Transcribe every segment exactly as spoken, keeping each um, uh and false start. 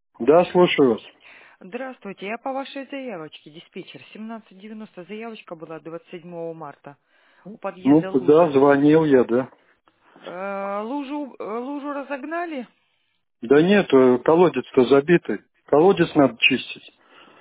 Да, слушаю вас. Здравствуйте, я по вашей заявочке, диспетчер, семнадцать девяносто, заявочка была двадцать седьмого марта у Ну, подъезда да, лужа. звонил я, да. Э, лужу, э, лужу разогнали? Да нет, э, колодец-то забитый. Колодец надо чистить.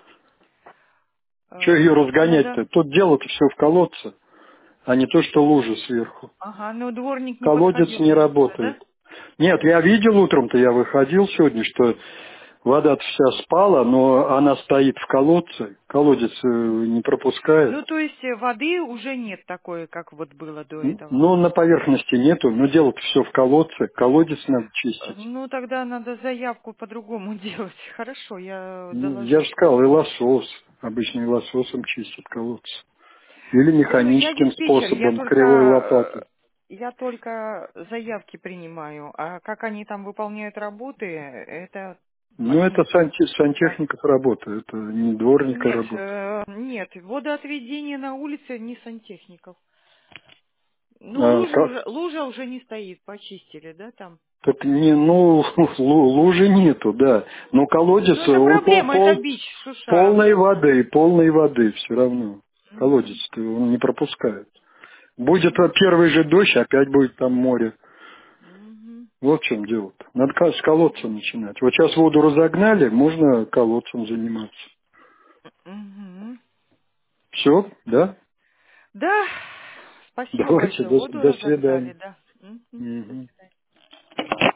Че Э, ее надо... разгонять-то? Тут дело-то все в колодце, а не то, что лужа сверху. Ага, но дворник не Колодец подходил не на утро, да? работает. Нет, я видел утром-то, я выходил сегодня, что вода-то вся спала, но она стоит в колодце. Колодец э, не пропускает. Ну, то есть э, воды уже нет такой, как вот было до Н- этого. Ну, на поверхности нету, но дело-то все в колодце. Колодец надо Э, чистить. Ну, тогда надо заявку по-другому делать. Хорошо, я Ну, я доложу. же сказал, и лосос. Обычно и лососом чистят колодцы. Или Ну, я механическим диспетчер, я способом, только, кривой лопатой. э, я только заявки принимаю, а как они там выполняют работы, это Ну, это мои санте- дела. сантехников работа, это не дворника Нет, работа. э, нет, водоотведение на улице не сантехников. Ну, А, лужа как? уже, лужа уже не стоит, почистили, да, там? Так не, ну, лу- лужи нету, да. Но колодец, Ну, это он пол, проблема, это пол, бич, Шуша. полной воды, полной воды все равно. Колодец Мгм, он не пропускает. Будет а, мгм, первый же дождь, опять будет там море. мгм, Вот в чем дело. Надо ка- с колодца начинать. Вот сейчас воду разогнали, можно колодцем заниматься. мгм. Все, да? Да, спасибо Давайте, большое. до, Воду до разогнали, свидания. да. Мгм, до Мгм. свидания.